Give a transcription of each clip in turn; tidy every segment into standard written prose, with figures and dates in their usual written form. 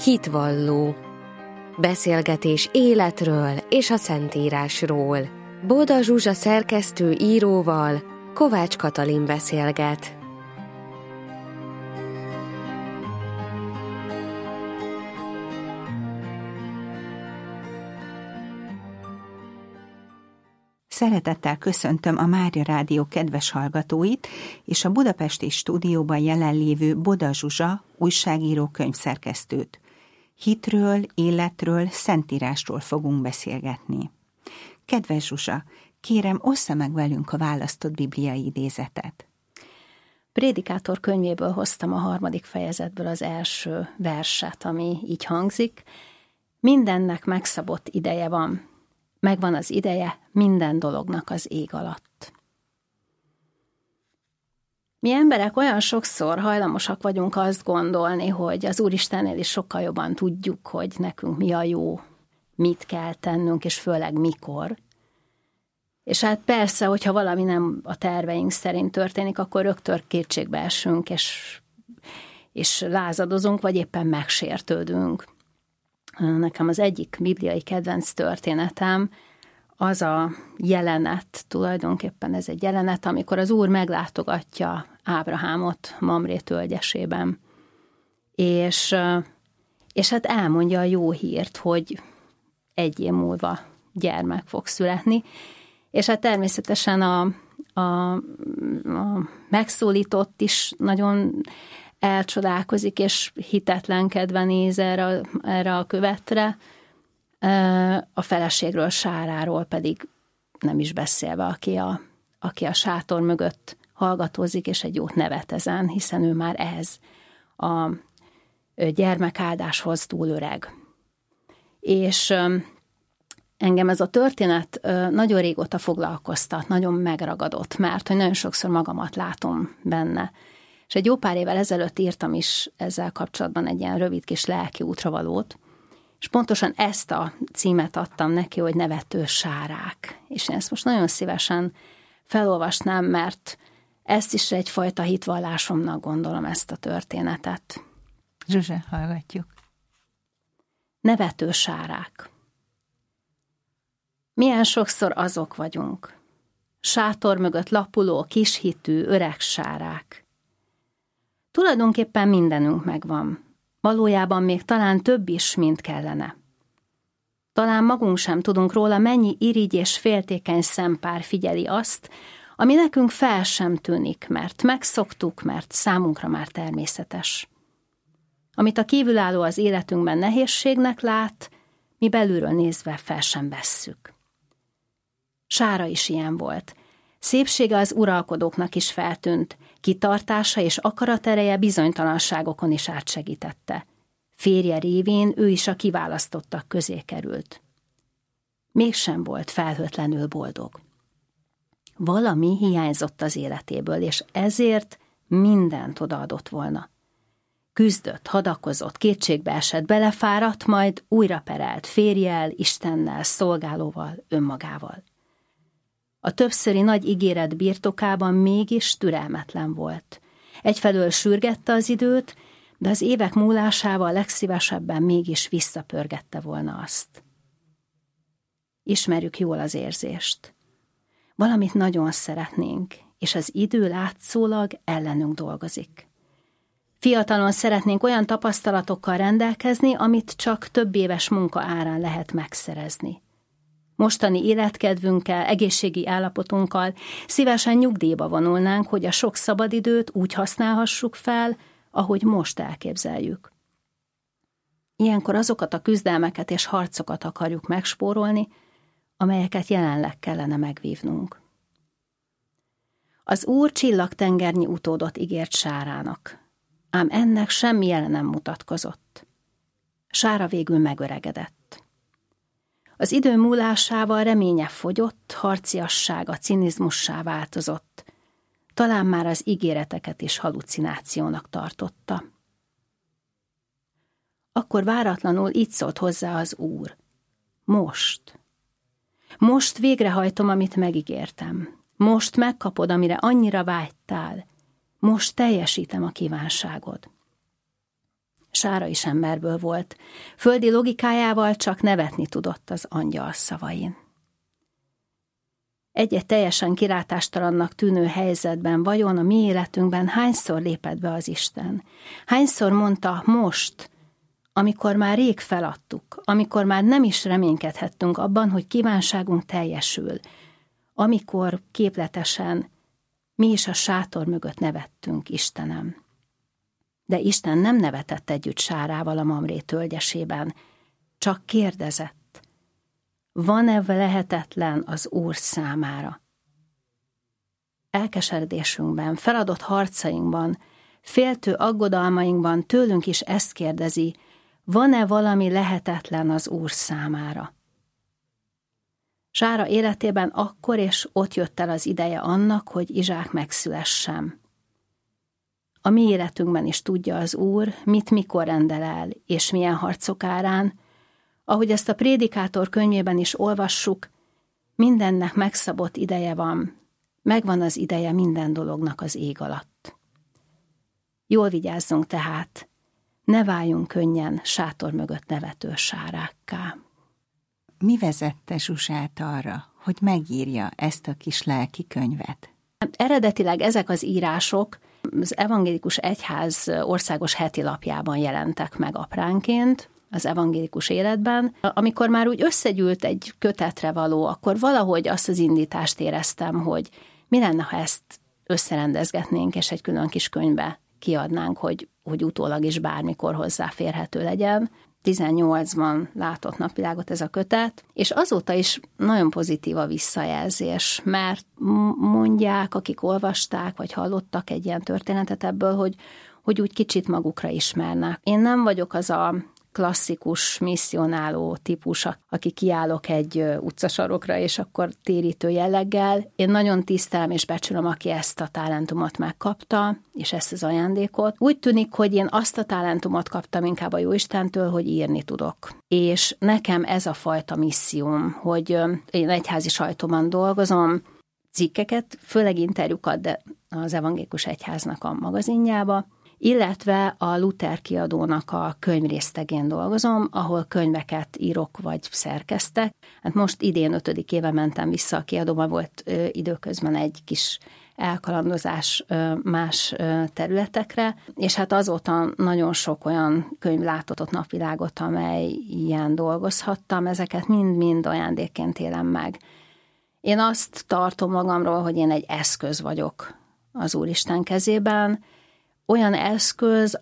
Hitvalló. Beszélgetés életről és a Szentírásról. Boda Zsuzsa szerkesztő íróval Kovács Katalin beszélget. Szeretettel köszöntöm a Mária Rádió kedves hallgatóit, és a budapesti stúdióban jelenlévő Boda Zsuzsa újságíró könyvszerkesztőt. Hitről, életről, Szentírásról fogunk beszélgetni. Kedves Zsuzsa, kérem, ossza meg velünk a választott bibliai idézetet. Prédikátor könyvéből hoztam a 3. fejezetből az első verset, ami így hangzik. Mindennek megszabott ideje van. Megvan az ideje minden dolognak az ég alatt. Mi emberek olyan sokszor hajlamosak vagyunk azt gondolni, hogy az Úristennél is sokkal jobban tudjuk, hogy nekünk mi a jó, mit kell tennünk, és főleg mikor. És hát persze, hogyha valami nem a terveink szerint történik, akkor rögtön kétségbe esünk, és lázadozunk, vagy éppen megsértődünk. Nekem az egyik bibliai kedvenc történetem az a jelenet, tulajdonképpen ez egy jelenet, amikor az Úr meglátogatja Ábrahámot Mamré tölgyesében, és hát elmondja a jó hírt, hogy 1 év múlva gyermek fog születni, és hát természetesen a megszólított is nagyon elcsodálkozik, és hitetlenkedve néz erre a követre, a feleségről, Sáráról pedig nem is beszélve, aki a sátor mögött hallgatózik, és egy jót nevet ezen, hiszen ő már ehhez a gyermekáldáshoz túl öreg. És engem ez a történet nagyon régóta foglalkoztat, nagyon megragadott, mert hogy nagyon sokszor magamat látom benne. És egy jó pár évvel ezelőtt írtam is ezzel kapcsolatban egy ilyen rövid kis lelki útravalót, és pontosan ezt a címet adtam neki, hogy Nevető Sárák. És én ezt most nagyon szívesen felolvasnám, mert ezt is egyfajta hitvallásomnak gondolom, ezt a történetet. Zsuzsa, hallgatjuk. Nevető sárák. Milyen sokszor azok vagyunk. Sátor mögött lapuló, kishitű, öreg sárák. Tulajdonképpen mindenünk megvan. Valójában még talán több is, mint kellene. Talán magunk sem tudunk róla, mennyi irigy és féltékeny szempár figyeli azt, ami nekünk fel sem tűnik, mert megszoktuk, mert számunkra már természetes. Amit a kívülálló az életünkben nehézségnek lát, mi belülről nézve fel sem vesszük. Sára is ilyen volt. Szépsége az uralkodóknak is feltűnt, kitartása és akaratereje bizonytalanságokon is átsegítette. Férje révén ő is a kiválasztottak közé került. Mégsem volt felhőtlenül boldog. Valami hiányzott az életéből, és ezért mindent odaadott volna. Küzdött, hadakozott, kétségbe esett, belefáradt, majd újra perelt férjjel, Istennel, szolgálóval, önmagával. A többszöri nagy ígéret birtokában mégis türelmetlen volt. Egyfelől sürgette az időt, de az évek múlásával legszívesebben mégis visszapörgette volna azt. Ismerjük jól az érzést. Valamit nagyon szeretnénk, és az idő látszólag ellenünk dolgozik. Fiatalon szeretnénk olyan tapasztalatokkal rendelkezni, amit csak több éves munka árán lehet megszerezni. Mostani életkedvünkkel, egészségi állapotunkkal szívesen nyugdíjba vonulnánk, hogy a sok szabadidőt úgy használhassuk fel, ahogy most elképzeljük. Ilyenkor azokat a küzdelmeket és harcokat akarjuk megspórolni, amelyeket jelenleg kellene megvívnunk. Az Úr csillagtengernyi utódot ígért Sárának, ám ennek semmi jele nem mutatkozott. Sára végül megöregedett. Az idő múlásával reménye fogyott, harciassága cinizmussá változott. Talán már az ígéreteket is halucinációnak tartotta. Akkor váratlanul így szólt hozzá az Úr. Most végrehajtom, amit megígértem. Most megkapod, amire annyira vágytál. Most teljesítem a kívánságod. Sára is emberből volt. Földi logikájával csak nevetni tudott az angyal szavain. Egy-egy teljesen kilátástalannak tűnő helyzetben vajon a mi életünkben hányszor lépett be az Isten? Hányszor mondta most, amikor már rég feladtuk, amikor már nem is reménykedhettünk abban, hogy kívánságunk teljesül, amikor képletesen mi is a sátor mögött nevettünk, Istenem. De Isten nem nevetett együtt Sárával a Mamré tölgyesében, csak kérdezett, van-e lehetetlen az Úr számára? Elkeseredésünkben, feladott harcainkban, féltő aggodalmainkban tőlünk is ezt kérdezi, van-e valami lehetetlen az Úr számára? Sára életében akkor és ott jött el az ideje annak, hogy Izsák megszülessen. A mi életünkben is tudja az Úr, mit mikor rendel el, és milyen harcok árán. Ahogy ezt a Prédikátor könyvében is olvassuk, mindennek megszabott ideje van, megvan az ideje minden dolognak az ég alatt. Jól vigyázzunk tehát, ne váljunk könnyen sátor mögött nevető sárákká. Mi vezette Zsuzsát arra, hogy megírja ezt a kis lelki könyvet? Eredetileg ezek az írások az Evangélikus Egyház országos heti lapjában jelentek meg apránként, az evangélikus életben. Amikor már úgy összegyűlt egy kötetre való, akkor valahogy azt az indítást éreztem, hogy mi lenne, ha ezt összerendezgetnénk, és egy külön kis könyvbe kiadnánk, hogy utólag is bármikor hozzáférhető legyen. 18-ban látott napvilágot ez a kötet, és azóta is nagyon pozitív a visszajelzés, mert mondják, akik olvasták, vagy hallottak egy ilyen történetet ebből, hogy úgy kicsit magukra ismernek. Én nem vagyok az a klasszikus misszionáló típus, aki kiállok egy utcasarokra, és akkor térítő jelleggel. Én nagyon tisztelem és becsülöm, aki ezt a talentumot megkapta, és ezt az ajándékot. Úgy tűnik, hogy én azt a talentumot kaptam inkább a Jóistentől, hogy írni tudok. És nekem ez a fajta misszióm, hogy én egyházi sajtóban dolgozom, cikkeket, főleg interjúkat, de az Evangélikus Egyháznak a magazinjába, illetve a Luther kiadónak a könyvrésztegén dolgozom, ahol könyveket írok vagy szerkesztek. Hát most idén 5. éve mentem vissza a kiadóba, volt időközben egy kis elkalandozás más területekre, és hát azóta nagyon sok olyan könyv látott ott napvilágot, amely ilyen dolgozhattam, ezeket mind-mind ajándékként élem meg. Én azt tartom magamról, hogy én egy eszköz vagyok az Úristen kezében, olyan eszköz,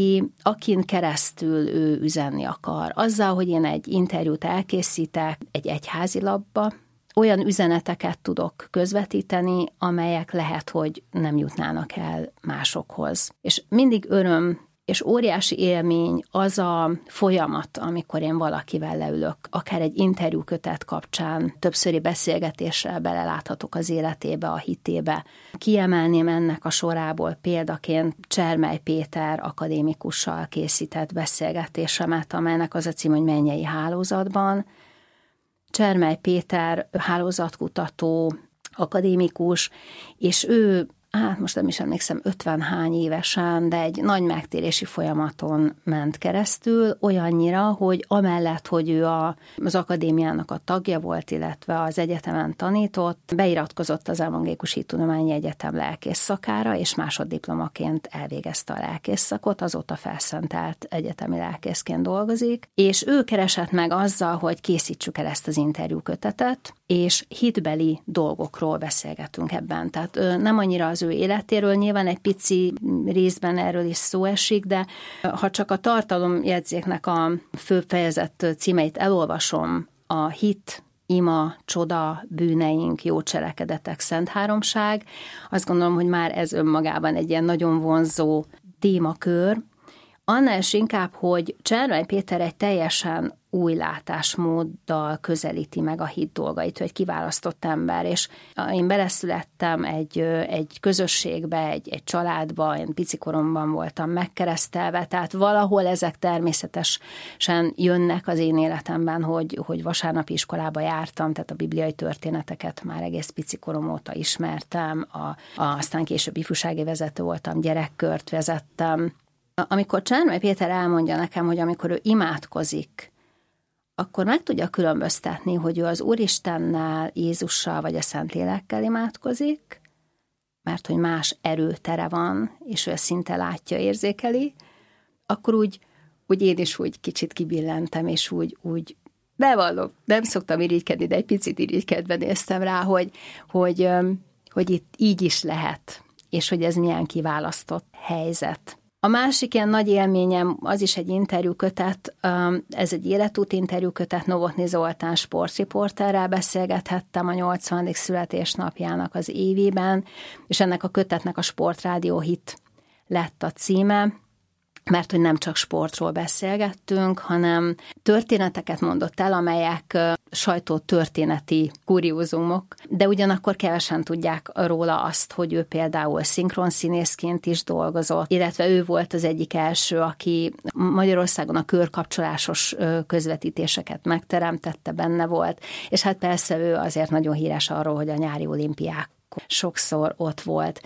akin keresztül ő üzenni akar. Azzal, hogy én egy interjút elkészítek egy egyházi lapba, olyan üzeneteket tudok közvetíteni, amelyek lehet, hogy nem jutnának el másokhoz. És mindig öröm és óriási élmény az a folyamat, amikor én valakivel leülök, akár egy interjúkötet kapcsán, többszöri beszélgetéssel beleláthatok az életébe, a hitébe. Kiemelném ennek a sorából példaként Csermely Péter akadémikussal készített beszélgetésemet, amelynek az a cím, hogy Mennyei hálózatban. Csermely Péter hálózatkutató, akadémikus, és ő most nem is emlékszem, 50 hány évesen, de egy nagy megtérési folyamaton ment keresztül, olyannyira, hogy amellett, hogy ő az akadémiának a tagja volt, illetve az egyetemen tanított, beiratkozott az Evangélikus Hittudományi Egyetem lelkész szakára, és másoddiplomaként elvégezte a lelkész szakot, azóta felszentelt egyetemi lelkészként dolgozik, és ő keresett meg azzal, hogy készítsük el ezt az interjúkötetet, és hitbeli dolgokról beszélgetünk ebben. Tehát nem annyira az ő életéről, nyilván egy pici részben erről is szó esik, de ha csak a tartalomjegyzéknek a fő fejezet címeit elolvasom, a hit, ima, csoda, bűneink, jó cselekedetek, szent háromság, azt gondolom, hogy már ez önmagában egy ilyen nagyon vonzó témakör, annál is inkább, hogy Csermely Péter egy teljesen új látásmóddal közelíti meg a hit dolgait, hogy kiválasztott ember, és én beleszülettem egy közösségbe, egy családba, én picikoromban voltam megkeresztelve, tehát valahol ezek természetesen jönnek az én életemben, hogy vasárnapi iskolába jártam, tehát a bibliai történeteket már egész picikorom óta ismertem, aztán később ifjúsági vezető voltam, gyerekkört vezettem, Amikor Csermely Péter elmondja nekem, hogy amikor ő imádkozik, akkor meg tudja különböztetni, hogy ő az Úristennel, Jézussal vagy a Szentlélekkel imádkozik, mert hogy más erőtere van, és ő ezt szinte látja, érzékeli, akkor úgy én is úgy kicsit kibillentem, és úgy bevallom, nem szoktam irigykedni, de egy picit irigykedve néztem rá, hogy itt így is lehet, és hogy ez milyen kiválasztott helyzet. A másik ilyen nagy élményem, az is egy interjúkötet, ez egy életút interjúkötet, Novotny Zoltán sportriporterrel beszélgethettem a 80. születésnapjának az évében, és ennek a kötetnek a Sportrádió Hit lett a címe, mert hogy nem csak sportról beszélgettünk, hanem történeteket mondott el, amelyek sajtótörténeti kuriózumok, de ugyanakkor kevesen tudják róla azt, hogy ő például szinkronszínészként is dolgozott, illetve ő volt az egyik első, aki Magyarországon a körkapcsolásos közvetítéseket megteremtette, benne volt, és hát persze ő azért nagyon híres arról, hogy a nyári olimpiák sokszor ott volt.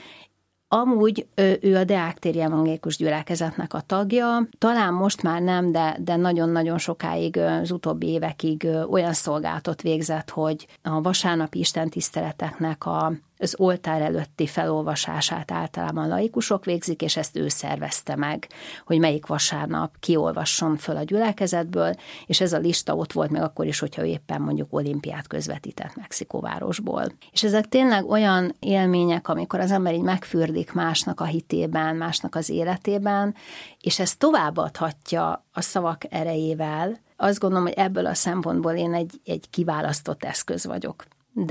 Amúgy ő a Deák téri evangélikus gyülekezetnek a tagja, talán most már nem, de nagyon-nagyon sokáig, az utóbbi évekig olyan szolgálatot végzett, hogy a vasárnapi istentiszteleteknek az oltár előtti felolvasását általában laikusok végzik, és ezt ő szervezte meg, hogy melyik vasárnap kiolvasson föl a gyülekezetből, és ez a lista ott volt még akkor is, hogyha ő éppen mondjuk olimpiát közvetített Mexikóvárosból. És ezek tényleg olyan élmények, amikor az ember így megfürdik másnak a hitében, másnak az életében, és ezt továbbadhatja a szavak erejével. Azt gondolom, hogy ebből a szempontból én egy kiválasztott eszköz vagyok.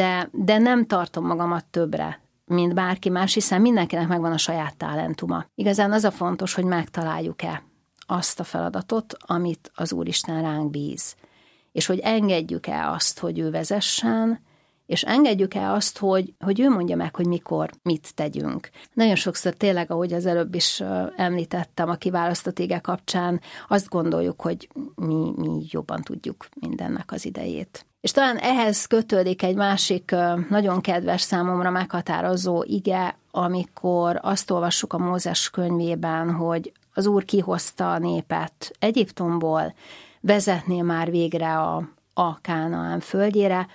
De nem tartom magamat többre, mint bárki más, hiszen mindenkinek megvan a saját talentuma. Igazán az a fontos, hogy megtaláljuk-e azt a feladatot, amit az Úristen ránk bíz. És hogy engedjük-e azt, hogy ő vezessen, és engedjük-e azt, hogy ő mondja meg, hogy mikor mit tegyünk. Nagyon sokszor tényleg, ahogy az előbb is említettem a kiválasztott ége kapcsán, azt gondoljuk, hogy mi jobban tudjuk mindennek az idejét. És talán ehhez kötődik egy másik nagyon kedves számomra meghatározó ige, amikor azt olvassuk a Mózes könyvében, hogy az Úr kihozta a népet Egyiptomból, vezetné már végre a Kánaán földjére,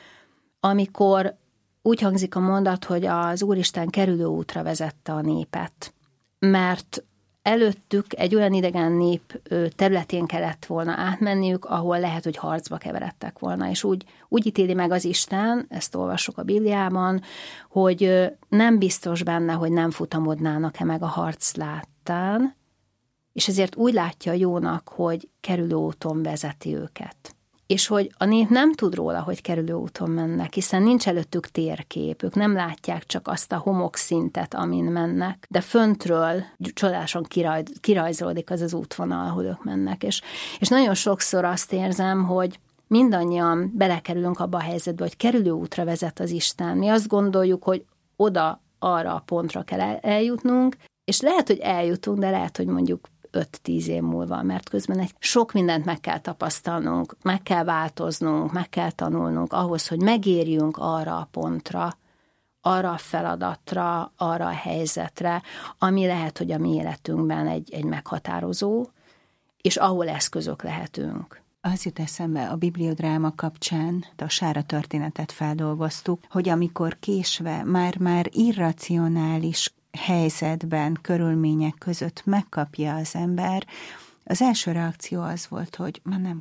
amikor úgy hangzik a mondat, hogy az Úristen kerülőútra vezette a népet, mert előttük egy olyan idegen nép területén kellett volna átmenniük, ahol lehet, hogy harcba keveredtek volna, és úgy ítéli meg az Isten, ezt olvassuk a Bibliában, hogy nem biztos benne, hogy nem futamodnának-e meg a harc láttán, és ezért úgy látja jónak, hogy kerülőúton vezeti őket. És hogy a nép nem tud róla, hogy kerülőúton mennek, hiszen nincs előttük térkép, ők nem látják csak azt a homokszintet, amin mennek, de föntről csodálasan kirajzolódik az útvonal, ahol ők mennek. És nagyon sokszor azt érzem, hogy mindannyian belekerülünk abba a helyzetbe, hogy kerülőútra vezet az Isten. Mi azt gondoljuk, hogy oda, arra a pontra kell eljutnunk, és lehet, hogy eljutunk, de lehet, hogy mondjuk 5-10 év múlva, mert közben sok mindent meg kell tapasztalnunk, meg kell változnunk, meg kell tanulnunk ahhoz, hogy megérjünk arra a pontra, arra a feladatra, arra a helyzetre, ami lehet, hogy a mi életünkben egy meghatározó, és ahol eszközök lehetünk. Az jut eszembe a bibliodráma kapcsán, a Sára történetet feldolgoztuk, hogy amikor késve már irracionális helyzetben, körülmények között megkapja az ember, az első reakció az volt, hogy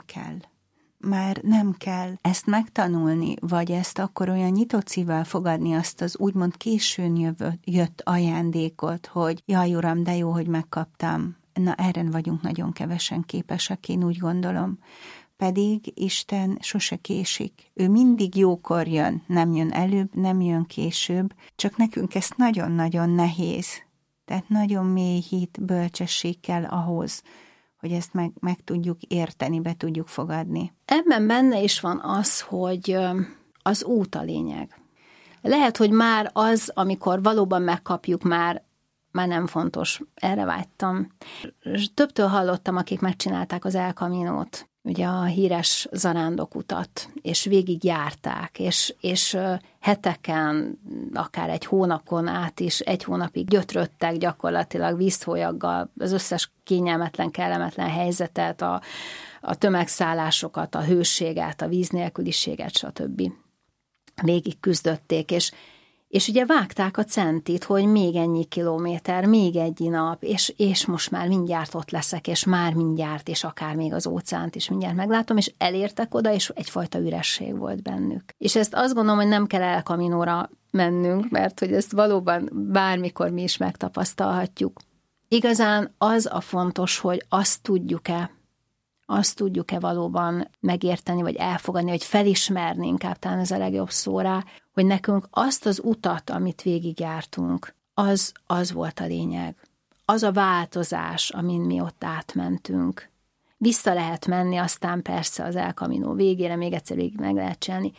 már nem kell ezt megtanulni, vagy ezt akkor olyan nyitott szívvel fogadni, azt az úgymond későn jött ajándékot, hogy jaj, Uram, de jó, hogy megkaptam. Na, erre vagyunk nagyon kevesen képesek, én úgy gondolom. Pedig Isten sose késik. Ő mindig jókor jön, nem jön előbb, nem jön később, csak nekünk ez nagyon-nagyon nehéz. Tehát nagyon mély hit, bölcsesség kell ahhoz, hogy ezt meg tudjuk érteni, be tudjuk fogadni. Ebben benne is van az, hogy az út a lényeg. Lehet, hogy már az, amikor valóban megkapjuk, már nem fontos. Erre vágytam. Többtől hallottam, akik megcsinálták az El Caminót, ugye a híres zarándokutat, és végigjárták, és heteken, akár egy hónapon át is, egy hónapig gyötröttek gyakorlatilag vízhólyaggal az összes kényelmetlen, kellemetlen helyzetet, a tömegszállásokat, a hőséget, a víz nélküliséget, stb. Végig küzdötték, és ugye vágták a centit, hogy még ennyi kilométer, még egy nap, és most már mindjárt ott leszek, és már mindjárt, és akár még az óceánt is mindjárt meglátom, és elértek oda, és egyfajta üresség volt bennük. És ezt azt gondolom, hogy nem kell El Caminóra mennünk, mert hogy ezt valóban bármikor mi is megtapasztalhatjuk. Igazán az a fontos, hogy azt tudjuk-e valóban megérteni, vagy elfogadni, vagy felismerni, inkább talán ez a legjobb szó rá, hogy nekünk azt az utat, amit végigjártunk, az volt a lényeg. Az a változás, amin mi ott átmentünk. Vissza lehet menni, aztán persze az El Camino végére még egyszer végig meg lehet csinálni,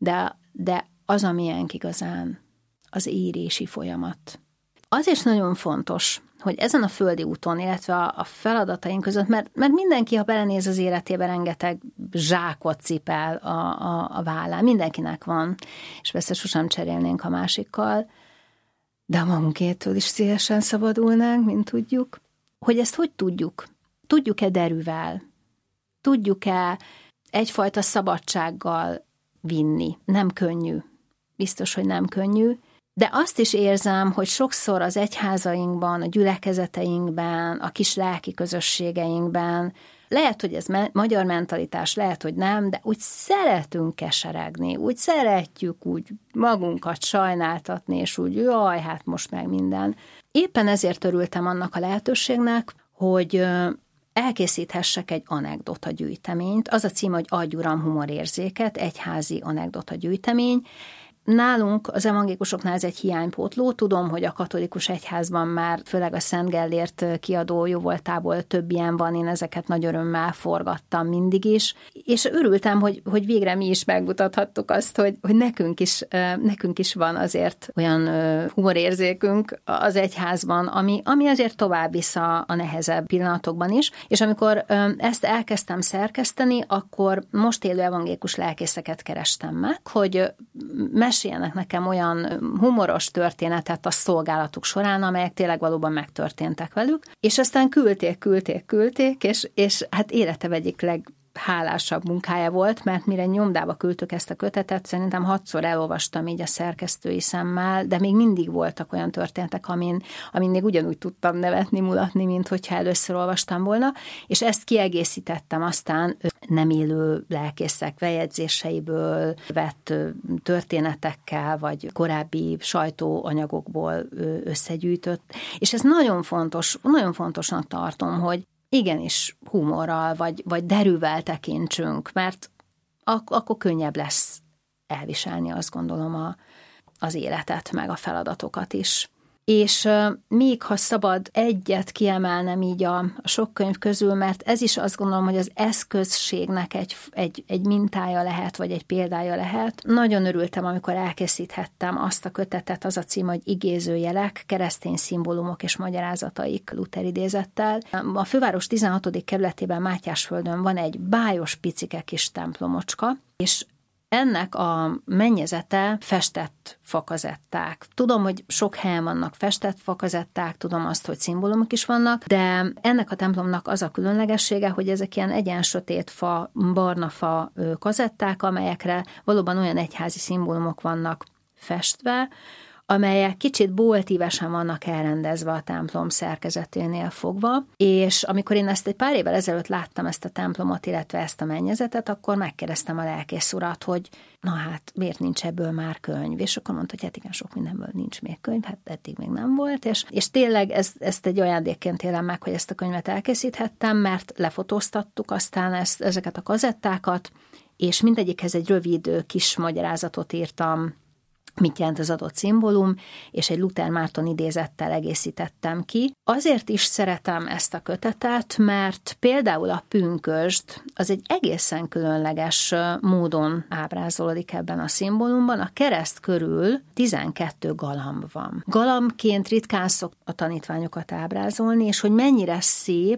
de az a miénk igazán, az érési folyamat. Az is nagyon fontos, hogy ezen a földi úton, illetve a feladataink között, mert mindenki, ha belenéz az életébe, rengeteg zsákot cipel a vállán. Mindenkinek van, és persze sosem cserélnénk a másikkal, de a magunkétől is szívesen szabadulnánk, mint tudjuk. Hogy ezt hogy tudjuk? Tudjuk-e derűvel? Tudjuk-e egyfajta szabadsággal vinni? Nem könnyű. Biztos, hogy nem könnyű. De azt is érzem, hogy sokszor az egyházainkban, a gyülekezeteinkben, a kis lelki közösségeinkben, lehet, hogy ez magyar mentalitás, lehet, hogy nem, de úgy szeretünk keseregni, úgy szeretjük úgy magunkat sajnáltatni, és úgy jaj, hát most meg minden. Éppen ezért örültem annak a lehetőségnek, hogy elkészíthessek egy anekdota gyűjteményt. Az a cím, hogy Adj Uram humorérzéket, egyházi anekdota gyűjtemény. Nálunk, az evangélikusoknál ez egy hiánypótló. Tudom, hogy a katolikus egyházban már, főleg a Szent Gellért kiadó jóvoltából több ilyen van, én ezeket nagy örömmel forgattam mindig is, és örültem, hogy végre mi is megmutathattuk azt, hogy nekünk is van azért olyan humorérzékünk az egyházban, ami azért tovább visz a nehezebb pillanatokban is, és amikor ezt elkezdtem szerkeszteni, akkor most élő evangélikus lelkészeket kerestem meg, hogy meséljenek nekem olyan humoros történetet a szolgálatuk során, amelyek tényleg valóban megtörténtek velük, és aztán küldték, és hát életem egyik leghálásabb munkája volt, mert mire nyomdába küldtük ezt a kötetet, szerintem 6-szor elolvastam így a szerkesztői szemmel, de még mindig voltak olyan történetek, amin még ugyanúgy tudtam nevetni, mulatni, mint hogyha először olvastam volna, és ezt kiegészítettem aztán nem élő lelkészek bejegyzéseiből vett történetekkel, vagy korábbi sajtóanyagokból összegyűjtött, és ez nagyon fontosnak tartom, hogy igenis humorral, vagy derűvel tekintsünk, mert akkor könnyebb lesz elviselni, azt gondolom, az életet, meg a feladatokat is. És még ha szabad egyet kiemelnem így a sok könyv közül, mert ez is azt gondolom, hogy az eszközségnek egy mintája lehet, vagy egy példája lehet. Nagyon örültem, amikor elkészíthettem azt a kötetet, az a cím, hogy Igézőjelek, keresztény szimbólumok és magyarázataik Luther idézettel. A főváros 16. kerületében Mátyásföldön van egy bájos picike kis templomocska, és ennek a mennyezete festett fakazetták. Tudom, hogy sok helyen vannak festett fakazetták, tudom azt, hogy szimbólumok is vannak, de ennek a templomnak az a különlegessége, hogy ezek ilyen egyen-sötét fa, barna fa kazetták, amelyekre valóban olyan egyházi szimbólumok vannak festve, amelyek kicsit boltívesen vannak elrendezve a templom szerkezeténél fogva, és amikor én ezt egy pár évvel ezelőtt láttam ezt a templomot, illetve ezt a mennyezetet, akkor megkérdeztem a lelkész urat, hogy na hát, miért nincs ebből már könyv? És akkor mondta, hogy hát igen, sok mindenből nincs még könyv, hát eddig még nem volt, és tényleg ezt egy ajándékként élem meg, hogy ezt a könyvet elkészíthettem, mert lefotóztattuk aztán ezeket a kazettákat, és mindegyikhez egy rövid kis magyarázatot írtam, mit jelent az adott szimbólum, és egy Luther Márton idézettel egészítettem ki. Azért is szeretem ezt a kötetet, mert például a pünkösd az egy egészen különleges módon ábrázolódik ebben a szimbólumban. A kereszt körül 12 galamb van. Galambként ritkán szokta a tanítványokat ábrázolni, és hogy mennyire szép,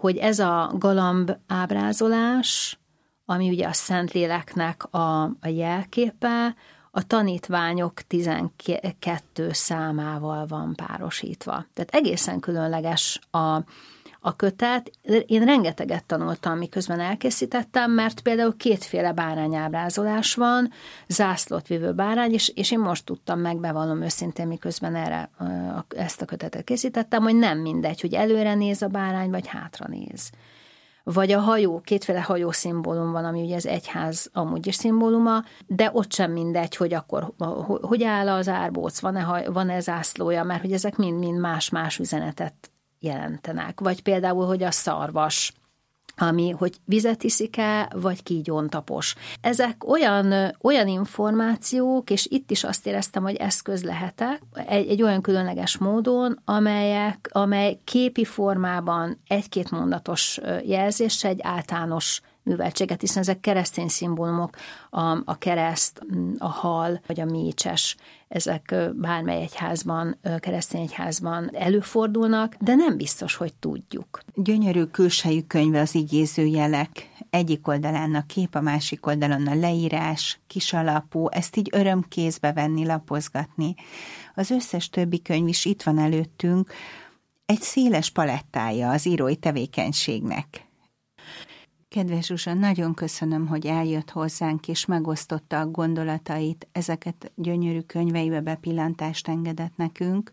hogy ez a galamb ábrázolás, ami ugye a Szentléleknek a jelképe, a tanítványok 12 számával van párosítva. Tehát egészen különleges a kötet. Én rengeteget tanultam, miközben elkészítettem, mert például kétféle bárányábrázolás van, zászlót vívő bárány, és én most tudtam meg, bevallom őszintén, miközben ezt a kötetet készítettem, hogy nem mindegy, hogy előre néz a bárány, vagy hátra néz. Vagy a hajó, kétféle hajó szimbólum van, ami ugye az egyház amúgy is szimbóluma, de ott sem mindegy, hogy akkor hogy áll az árbóc, van-e zászlója, mert hogy ezek mind mind más üzenetet jelentenek. Vagy például, hogy a szarvas, ami, hogy vizet iszik-e, vagy kígyón tapos. Ezek olyan információk, és itt is azt éreztem, hogy eszköz lehetek, egy olyan különleges módon, amely képi formában egy-két mondatos jelzéssel egy általános műveltséget, hiszen ezek keresztény szimbólumok, a kereszt, a hal, vagy a mécses, ezek bármely egyházban, keresztény egyházban előfordulnak, de nem biztos, hogy tudjuk. Gyönyörű külsejű könyve az igézőjelek. Egyik oldalán a kép, a másik oldalon a leírás, kisalapú, ezt így örömkézbe venni, lapozgatni. Az összes többi könyv is itt van előttünk, egy széles palettája az írói tevékenységnek. Kedves Zsuzsa, nagyon köszönöm, hogy eljött hozzánk, és megosztotta a gondolatait, ezeket gyönyörű könyveibe bepillantást engedett nekünk.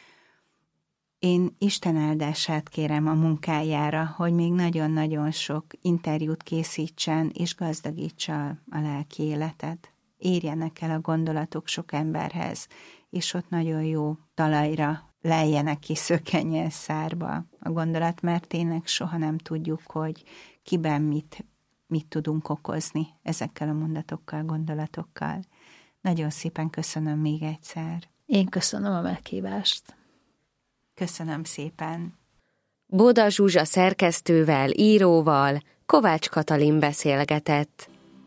Én Isten áldását kérem a munkájára, hogy még nagyon-nagyon sok interjút készítsen, és gazdagítsa a lelki életet. Érjenek el a gondolatok sok emberhez, és ott nagyon jó talajra lejjenek ki, szökkenjen szárba a gondolat, mert tényleg soha nem tudjuk, hogy kiben mit tudunk okozni ezekkel a mondatokkal, gondolatokkal. Nagyon szépen köszönöm még egyszer. Én köszönöm a meghívást. Köszönöm szépen. Boda Zsuzsa szerkesztővel, íróval Kovács Katalin beszélgetett.